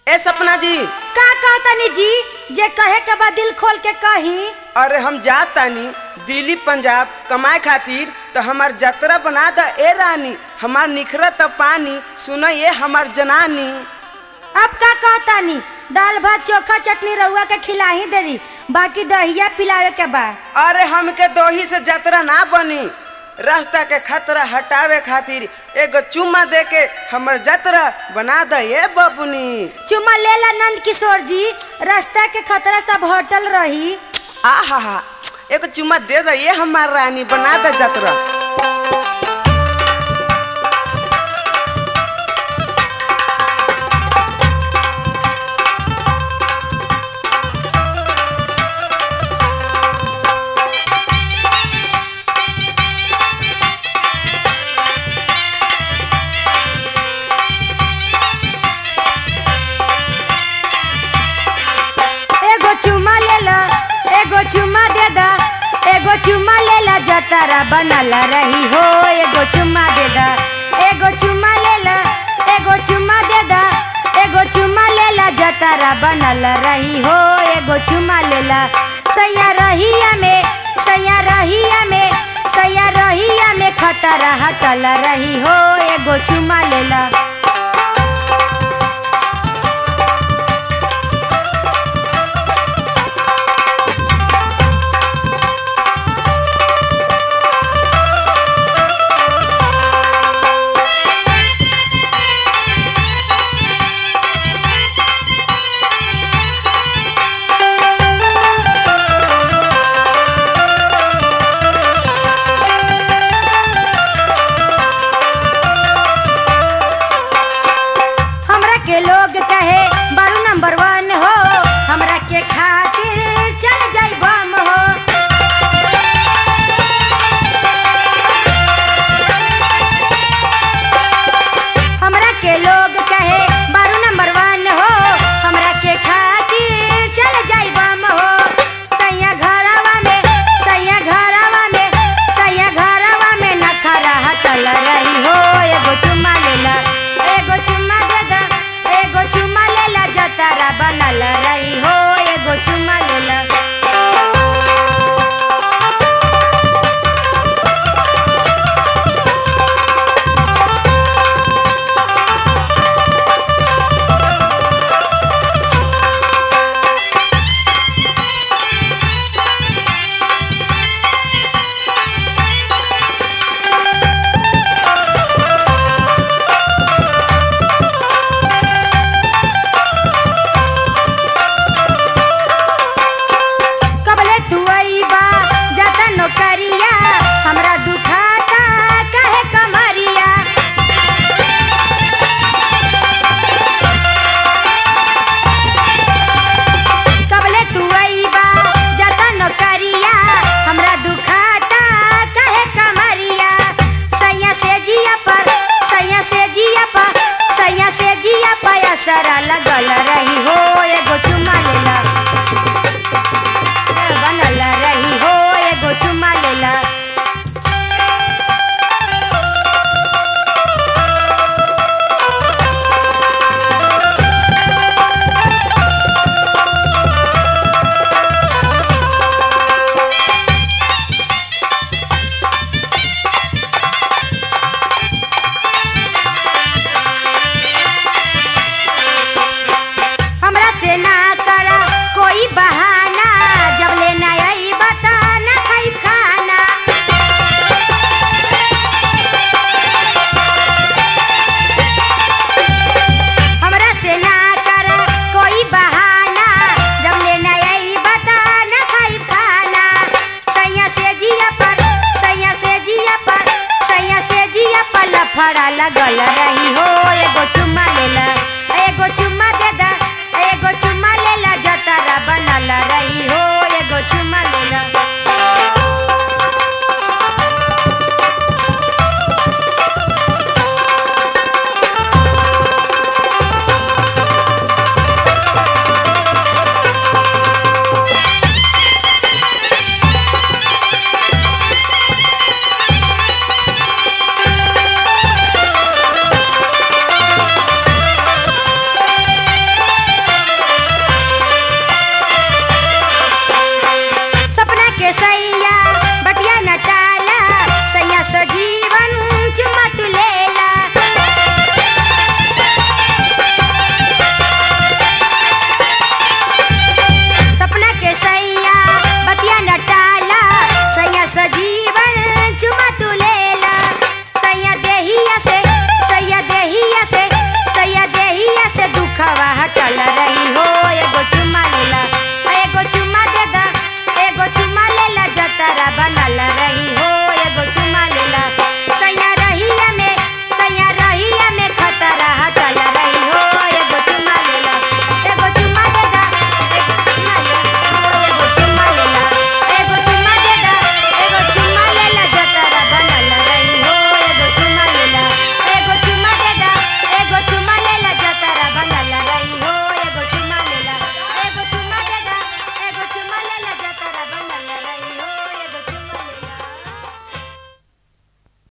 ए सपना जी का कहतनी जी जे कहे के बाद दिल खोल के कही। अरे हम जात तानी दिल्ली पंजाब कमाए खातिर तो हमार जतरा बना द ए रानी हमार निखरत पानी सुनो ये हमार जनानी। अब का कहतानी दाल भात चोखा चटनी रहुआ के खिलाही देरी बाकी दहिया पिलावे के बा। अरे हमके दोही से जतरा ना बनी रास्ता के खतरा हटावे खातिर एगो चुम्मा दे के हमर जतरा बना द ये बबुनी। चुम्मा लेला नंद किशोर जी रास्ता के खतरा सब हटल रही। आहा एगो चुम्मा दे द ये हमार रानी बना द जतरा। एगो चुम्मा लेला जतरा बनल रही हो। एगो चुम्मा दे दा एगो चुम्मा लेला एगो चुम्मा दे दा एगो चुम्मा लेला जतरा बनल रही हो। एगो चुम्मा लेला सैया रहिया में सैया रहिया में सैया रहिया में खतरा हटल रही हो। एगो चुम्मा लेला लोग कहे बारू नंबर 1 हो हमरा के खातिर चल जाई बम हो। हमरा के लोग कहे बारू नंबर 1 हो हमरा के खातिर चल जाई बम हो। सैया घरवा में सैया घरवा में सैया घरवा में नखरा हटल रही हो। एगो चुम्मा लेला एगो चुम्मा दे दा एगो चुम्मा लेला जतरा बनल रही हो। एगो चुम्मा लेला हमरा दुखाता कहे कमरिया। कबले तू आईबा जाता नौकरिया हमरा दुखाता कहे कमरिया। सैया से जिया पर सैया से जिया पर सैया से जिया पर असरा लगल रही हो। एगो चुम्मा लेला बनल रही हो। एगो चुम्मा लेला हमरा से ना करा कोई बहाना जब ले ना आई बता ना खाई खाना। हमरा से ना करा कोई बहाना जब ले ना आई बता ना खाई खाना। सैया से जिया पर सैया से जिया पर सैया से जिया पर लफड़ा लगल रही